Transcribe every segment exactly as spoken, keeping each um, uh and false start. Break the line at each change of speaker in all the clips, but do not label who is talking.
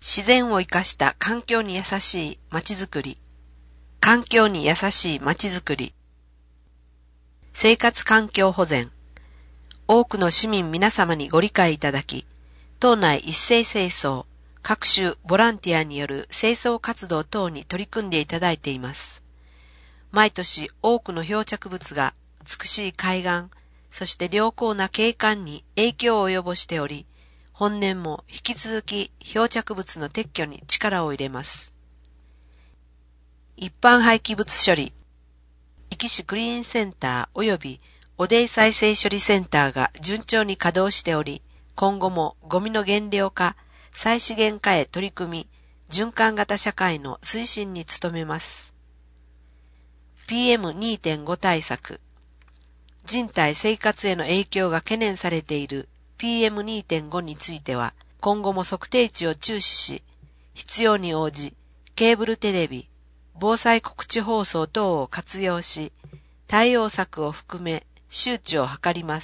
自然を生かした環境に優しいまちづくり。環境に優しいまちづくり。生活環境保全。多くの市民皆様にご理解いただき、島内一斉清掃、各種ボランティアによる清掃活動等に取り組んでいただいています。毎年多くの漂着物が美しい海岸、そして良好な景観に影響を及ぼしており、本年も引き続き漂着物の撤去に力を入れます。一般廃棄物処理、壱岐市クリーンセンター及び汚泥再生処理センターが順調に稼働しており、今後もゴミの減量化、再資源化へ取り組み、循環型社会の推進に努めます。ピーエムにてんご 対策。人体生活への影響が懸念されている ピーエムにてんご については、今後も測定値を注視し、必要に応じ、ケーブルテレビ、防災告知放送等を活用し、対応策を含め周知を図ります。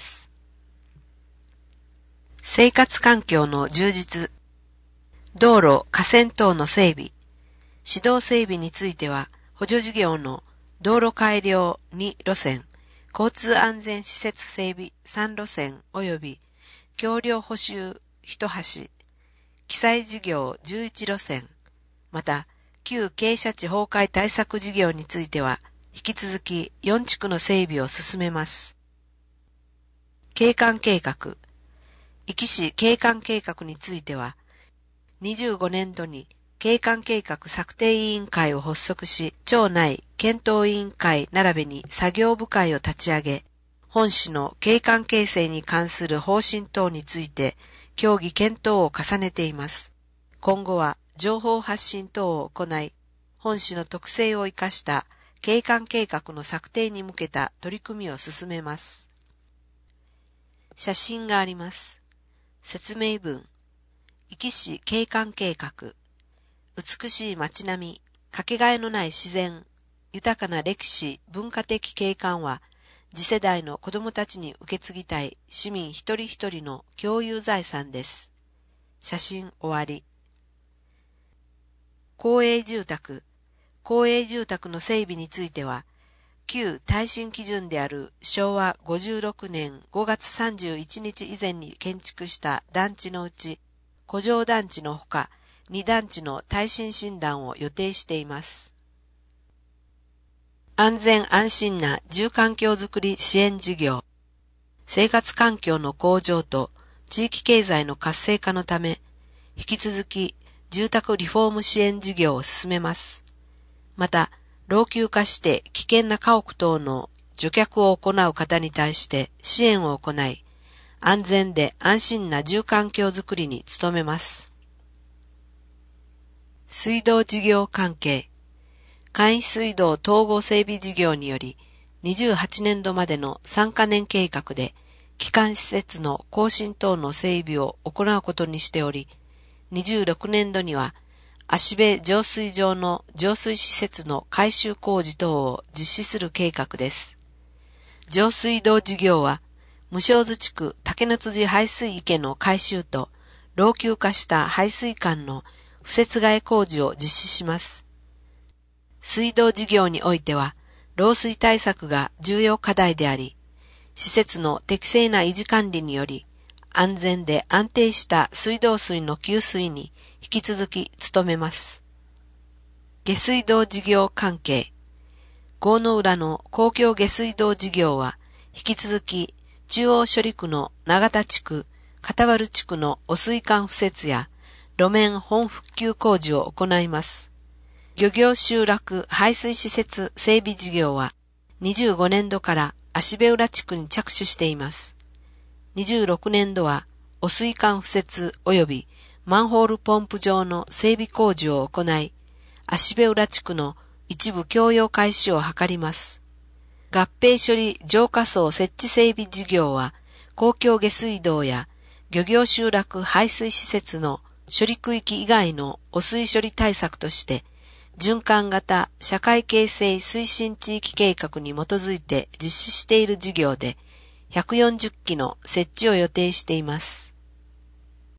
生活環境の充実。道路、河川等の整備。市道整備については、補助事業の道路改良に路線、交通安全施設整備さん路線及び橋梁補修いち橋、記載事業じゅういち路線、また、旧傾斜地崩壊対策事業については、引き続きよん地区の整備を進めます。景観計画。壱岐市景観計画については、にじゅうごねんどに景観計画策定委員会を発足し、町内検討委員会並びに作業部会を立ち上げ、本市の景観形成に関する方針等について、協議検討を重ねています。今後は情報発信等を行い、本市の特性を生かした景観計画の策定に向けた取り組みを進めます。写真があります。説明文。壱岐市景観計画。美しい街並み、かけがえのない自然、豊かな歴史、文化的景観は、次世代の子どもたちに受け継ぎたい市民一人一人の共有財産です。写真終わり。公営住宅。公営住宅の整備については、旧耐震基準であるしょうわごじゅうろくねんごがつさんじゅういちにち以前に建築した団地のうち、古城団地のほか、に団地の耐震診断を予定しています。安全安心な住環境づくり支援事業。生活環境の向上と地域経済の活性化のため、引き続き住宅リフォーム支援事業を進めます。また、老朽化して危険な家屋等の除却を行う方に対して支援を行い、安全で安心な住環境づくりに努めます。水道事業関係。簡易水道統合整備事業により、にじゅうはちねんどまでのさんかねん計画で、基幹施設の更新等の整備を行うことにしており、にじゅうろくねんどには、芦部浄水場の浄水施設の改修工事等を実施する計画です。上水道事業は、無償津地区竹野辻排水池の改修と、老朽化した排水管の敷設替え工事を実施します。水道事業においては、漏水対策が重要課題であり、施設の適正な維持管理により、安全で安定した水道水の給水に引き続き努めます。下水道事業関係。郷の浦の公共下水道事業は、引き続き中央処理区の長田地区、片原地区の汚水管敷設や路面本復旧工事を行います。漁業集落排水施設整備事業は、にじゅうごねんどから芦部浦地区に着手しています。にじゅうろくねんどは、汚水管敷設及びマンホールポンプ場の整備工事を行い、芦部浦地区の一部共用開始を図ります。合併処理浄化槽設置整備事業は、公共下水道や漁業集落排水施設の処理区域以外の汚水処理対策として、循環型社会形成推進地域計画に基づいて実施している事業で、ひゃくよんじゅっきの設置を予定しています。